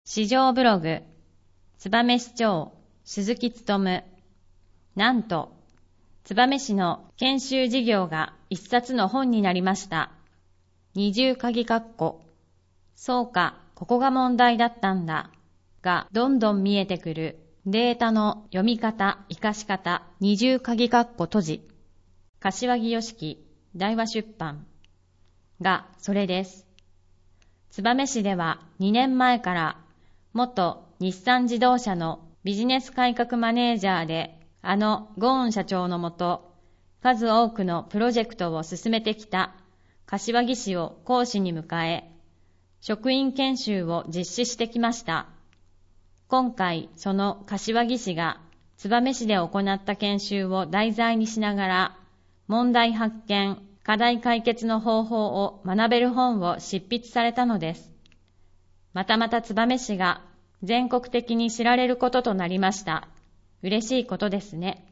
市場ブログ、燕市長、鈴木勉。なんと、燕市の研修事業が一冊の本になりました。二重鍵括弧。そうか、ここが問題だったんだ。が、どんどん見えてくるデータの読み方、活かし方、二重鍵括弧閉じ。柏木良樹、大和出版。が、それです。燕市では2年前から元日産自動車のビジネス改革マネージャーでゴーン社長のもと数多くのプロジェクトを進めてきた柏木氏を講師に迎え、職員研修を実施してきました。今回その柏木氏が燕市で行った研修を題材にしながら問題発見、課題解決の方法を学べる本を執筆されたのです。またまた燕市が全国的に知られることとなりました。嬉しいことですね。